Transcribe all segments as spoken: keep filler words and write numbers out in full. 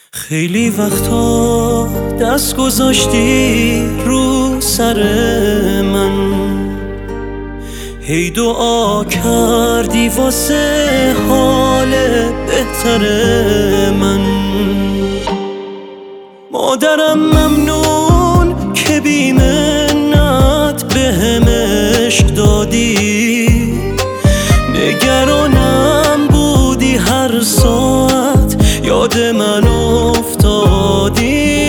خیلی وقتا دست گذاشتی رو سر من، هی دعا کردی واسه حال بهتر من. مادرم ممنون که بی منت بهم عشق دادی، نگرانم بودی هر ساعت یاد من افتادی.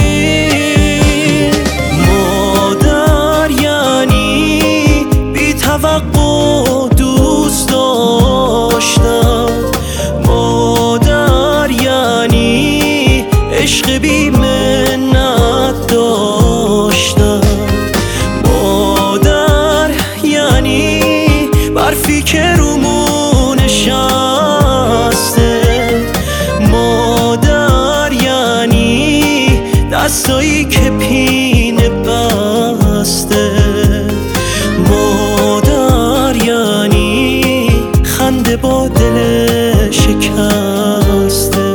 مادر یعنی بی توقع دوست داشتم، مادر یعنی عشق بی منت داشتم، مادر یعنی برفی که رومون نشسته، مادر یعنی دستایی که پینه بسته، مادر یعنی خنده با دل شکسته.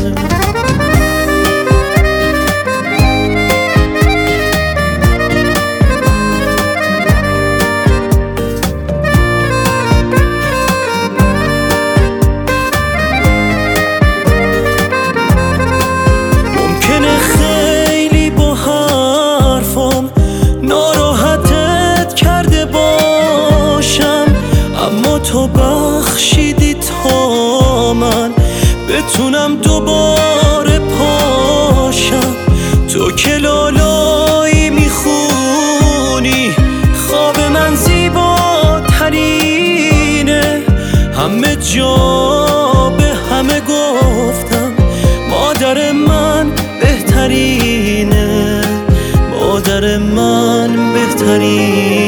ممکنه خیلی با حرفام ناراحتت کرده باشم، اما تو بخشیدی تا من بتونم دوباره پاشم. تو که لالایی میخونی خواب من زیباترینه، همه جا به همه گفتم مادر من بهترینه، مادر من بهترینه.